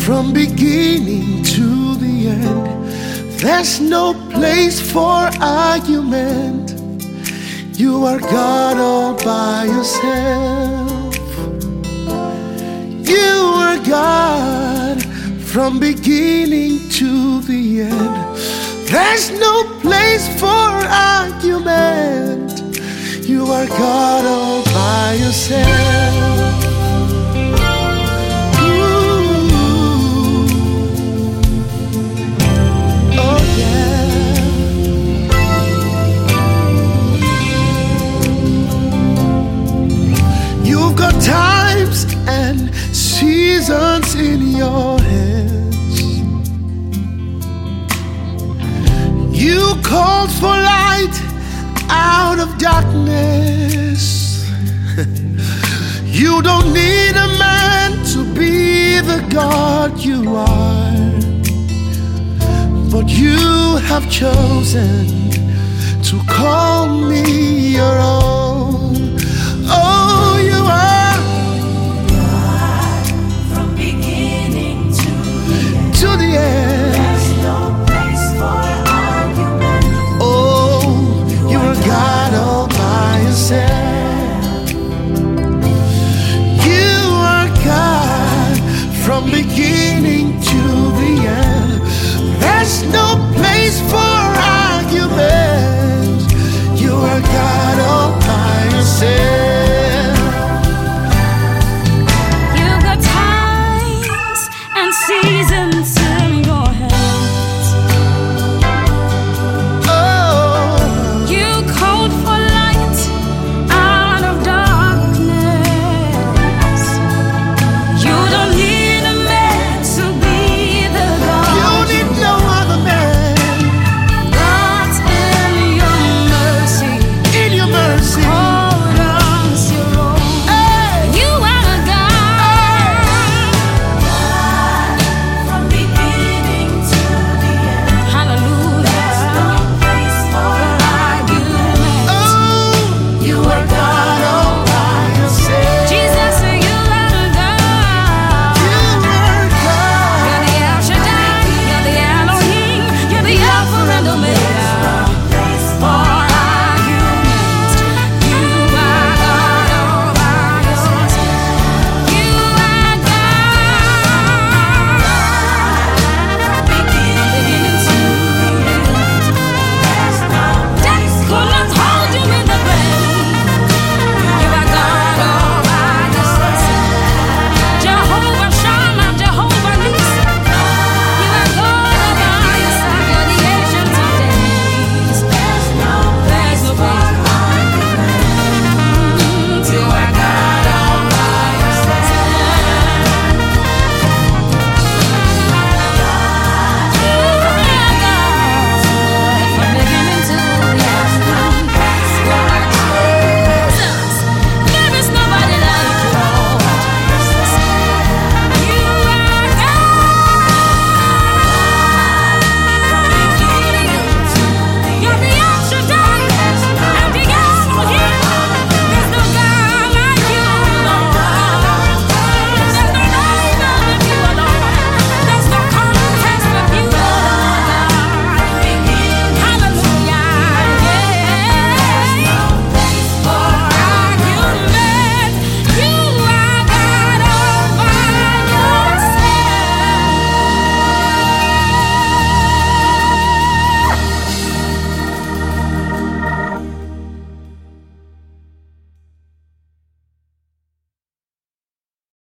from beginning to the end. There's no place for argument. You are God all by yourself. You are God from beginning to the end. There's no place for argument. You are God all by yourself. Times and seasons in your hands. You called for light out of darkness. You don't need a man to be the God you are, but you have chosen to call me your own.